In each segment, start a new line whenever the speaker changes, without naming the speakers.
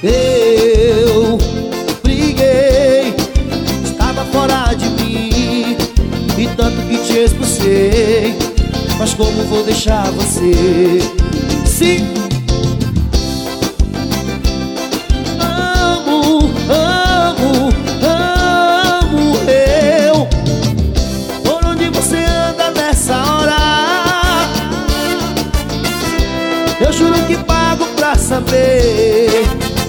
Eu briguei, estava fora de mim, e tanto que te expulsei. Mas como vou deixar você? Sim, amo, amo, amo eu. Por onde você anda nessa hora? Eu juro que pago pra saber.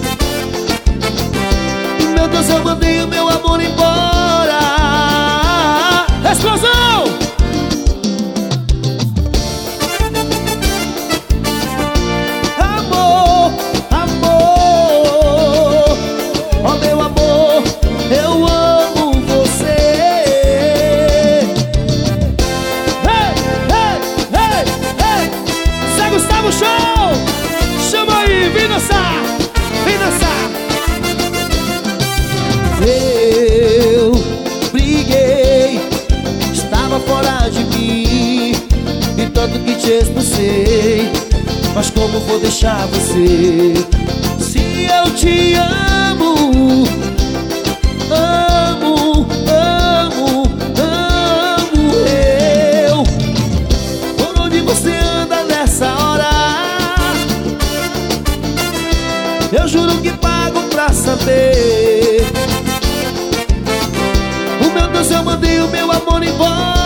Meu Deus, eu mandei o meu amor embora. Explosão! Amor, amor, oh meu amor, eu amo você. Hey, hey, hey, hey. Zé Gustavo Show! Chama aí, vem dançar, vem dançar. Eu briguei, estava fora de mim, e tanto que te expulsei. Mas como vou deixar você? Se eu te amo, amo, amo, amo eu. Por onde você anda nessa hora? Eu juro que pago pra saber. O meu Deus, eu mandei o meu amor embora.